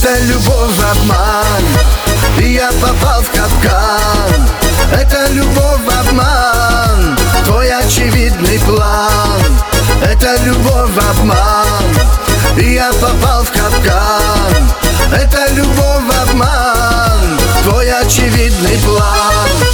Это любовь, обман, и я попал в капкан. Это любовь, обман, твой очевидный план. Это любовь, обман, и я попал в капкан. Это любовь, обман, твой очевидный план.